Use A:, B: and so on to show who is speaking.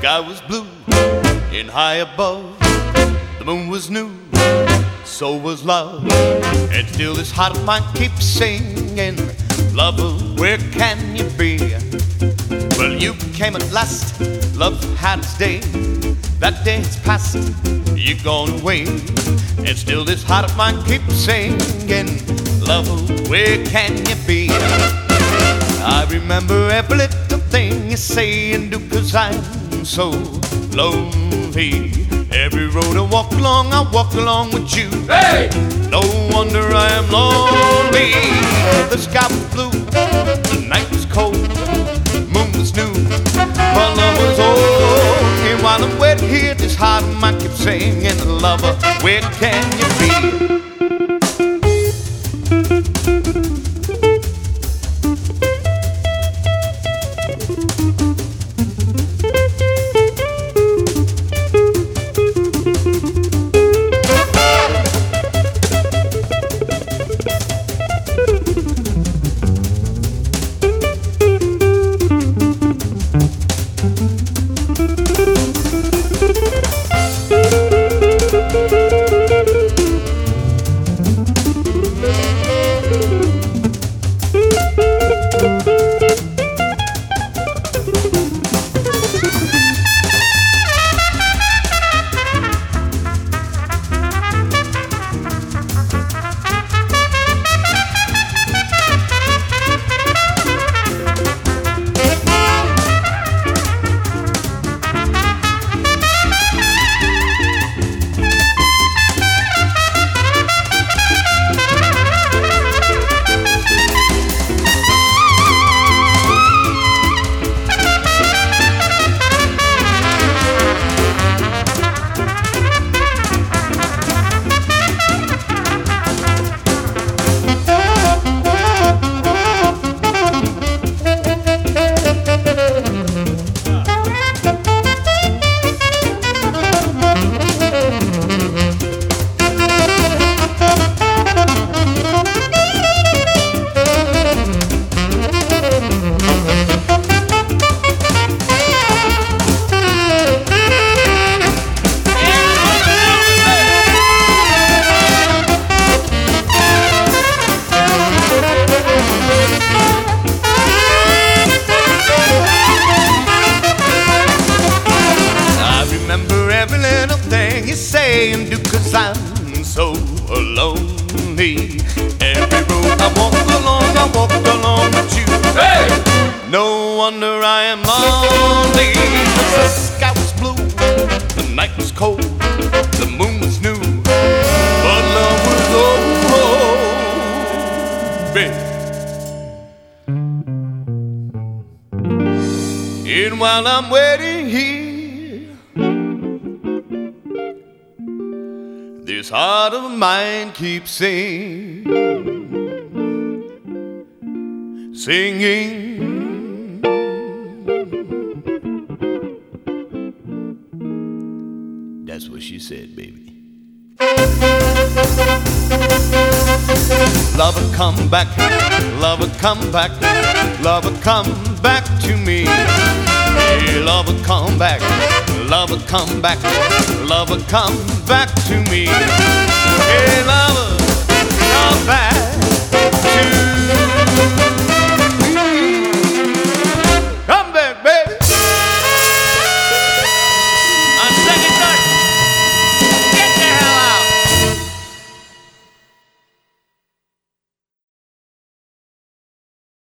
A: sky was blue and high above. The moon was new, so was love. And still this heart of mine keeps singing, lover, where can you be? Well, you came at last, love had its day. That day has passed, you're gone away. And still this heart of mine keeps singing, lover, where can you be? I remember every little thing you say and do, 'cause I'm so lonely. Every road I walk along with you.
B: Hey!
A: No wonder I am lonely. The sky was blue, the night was cold, moon was new, but love was old. And while I'm waiting here, this heart of mine keeps singing, lover, where can you be? Every little thing you say and do, 'cause I'm so lonely. Every road I walk along with you.
B: Hey!
A: No wonder I am lonely. The sky was blue, the night was cold, the moon was new, but love was old, baby. And while I'm waiting here, this heart of mine keeps singing. That's what she said, baby. Lover, come back, lover, come back, lover, come back to me. Hey, lover, come back, lover, come back, lover, come back to me. Hey, lover, come back.